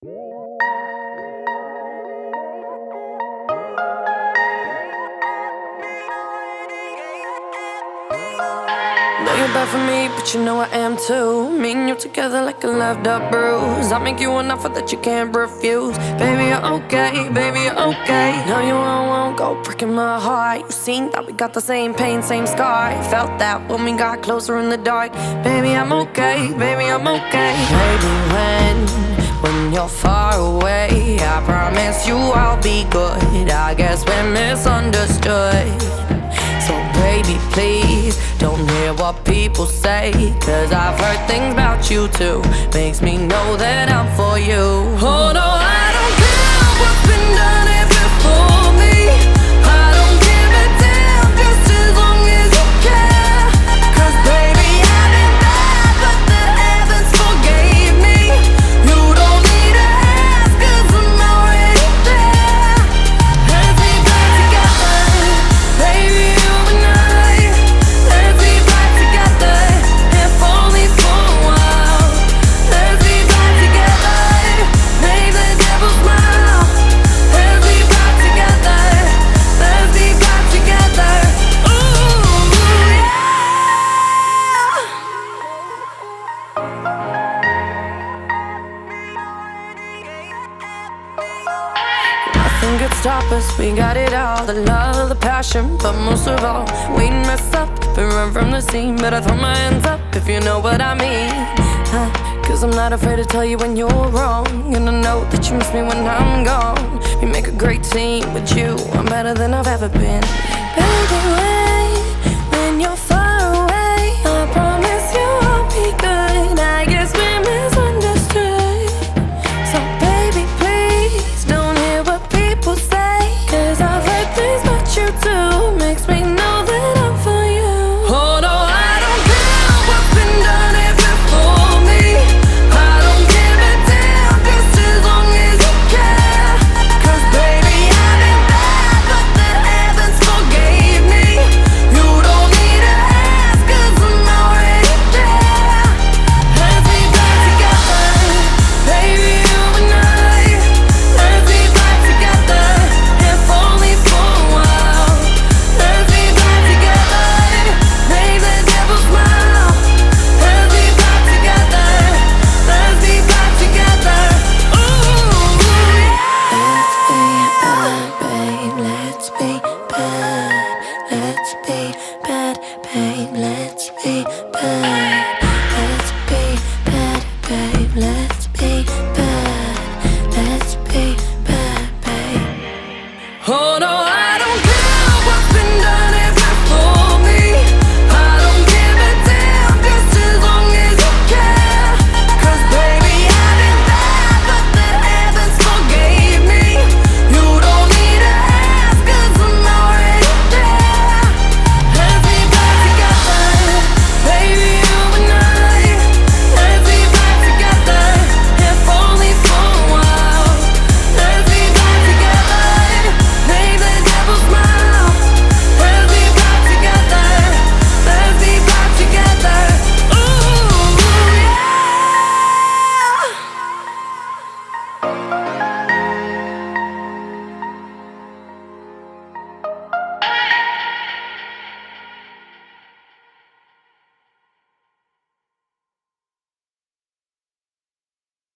Know you're bad for me, but you know I am too. Me and you together like a left up bruise. I make you an offer that you can't refuse. Baby, you're okay, baby, you're okay. No, you won't go breaking my heart. You seen that we got the same pain, same scar. Felt that when we got closer in the dark. Baby, I'm okay, baby, I'm okay. Baby, when you're far away, I promise you I'll be good. I guess we're misunderstood. So baby, please, don't hear what people say, 'cause I've heard things about you too. Makes me know that I'm for you. Oh no, I don't care what's been done here before me. I don't give a damn, just as long as you care. 'Cause baby, I've been bad, but the heavens forgave me. You don't need to ask, 'cause I'm already there. Let's be back together, baby. Nothing could stop us, we got it all. The love, the passion, but most of all, we mess up, been run from the scene. But I throw my hands up if you know what I mean. 'Cause I'm not afraid to tell you when you're wrong. And I know that you miss me when I'm gone. We make a great team with you, I'm better than I've ever been. Baby,